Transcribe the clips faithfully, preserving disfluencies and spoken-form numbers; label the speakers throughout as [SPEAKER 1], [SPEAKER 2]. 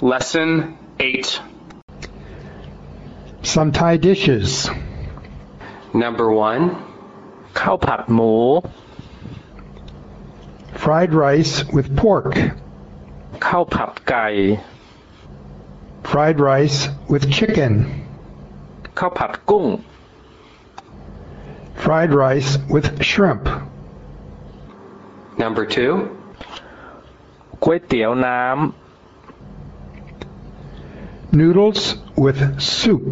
[SPEAKER 1] Lesson eight.
[SPEAKER 2] Some Thai dishes.
[SPEAKER 1] Number one,
[SPEAKER 3] ข้าวผัดหมู
[SPEAKER 2] Fried rice with pork.
[SPEAKER 3] ข้าวผัดไก่
[SPEAKER 2] Fried rice with chicken.
[SPEAKER 3] ข้าวผัดกุ้ง
[SPEAKER 2] Fried rice with shrimp.
[SPEAKER 1] number two,
[SPEAKER 3] ก๋วยเตี๋ยวน้
[SPEAKER 2] Noodles with soup.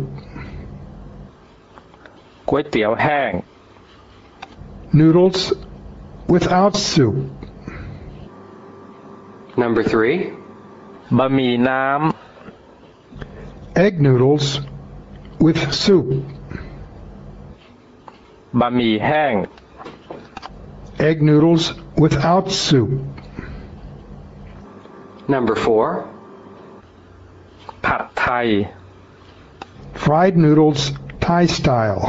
[SPEAKER 3] ำก๋วยเตี๋ยวแห้ง
[SPEAKER 2] Noodles without soup.
[SPEAKER 1] number three,
[SPEAKER 3] บะหมี่น้
[SPEAKER 2] Egg noodles with soup.
[SPEAKER 3] ำบะหมี่แห้ง
[SPEAKER 2] Egg noodles without soup.
[SPEAKER 1] number four,
[SPEAKER 3] ผัดไทย
[SPEAKER 2] Fried noodles Thai style.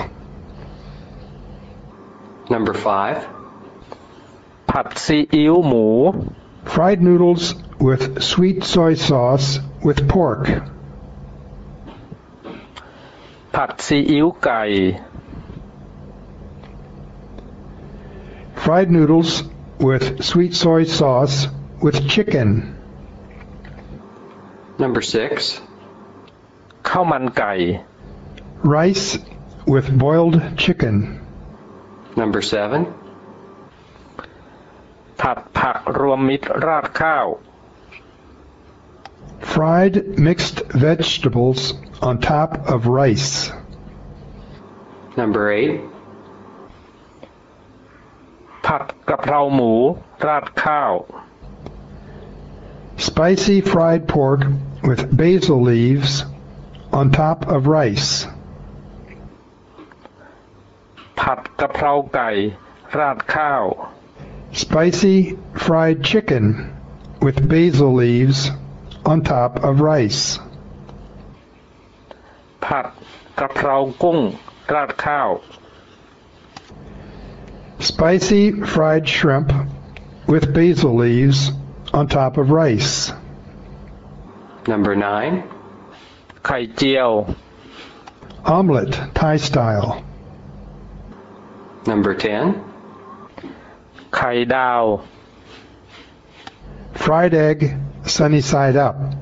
[SPEAKER 1] number five,
[SPEAKER 3] ผัดซีอิ๊วหมู
[SPEAKER 2] Fried noodles with sweet soy sauce with pork.
[SPEAKER 3] ผัดซีอิ๊วไก่
[SPEAKER 2] Fried noodles with sweet soy sauce with chicken.
[SPEAKER 1] number six,
[SPEAKER 3] ข้าวมันไก่
[SPEAKER 2] Rice with boiled chicken.
[SPEAKER 1] number seven,
[SPEAKER 3] ผัดผักรวมมิตรราดข้าว
[SPEAKER 2] Fried mixed vegetables on top of rice.
[SPEAKER 1] number eight,
[SPEAKER 3] ผัดกะเพราหมูราดข้าว
[SPEAKER 2] Spicy fried pork with basil leaves on top of rice.
[SPEAKER 3] ผัดกะเพราไก่ราดข้าว
[SPEAKER 2] Spicy fried chicken with basil leaves on top of rice.
[SPEAKER 3] ผัดกะเพรากุ้งราดข้าว
[SPEAKER 2] Spicy fried shrimp with basil leaves on top of rice.
[SPEAKER 1] number nine,
[SPEAKER 3] ไข่เจียว
[SPEAKER 2] Omelette Thai style.
[SPEAKER 1] number ten,
[SPEAKER 3] ไข่ดาว
[SPEAKER 2] Fried egg sunny side up.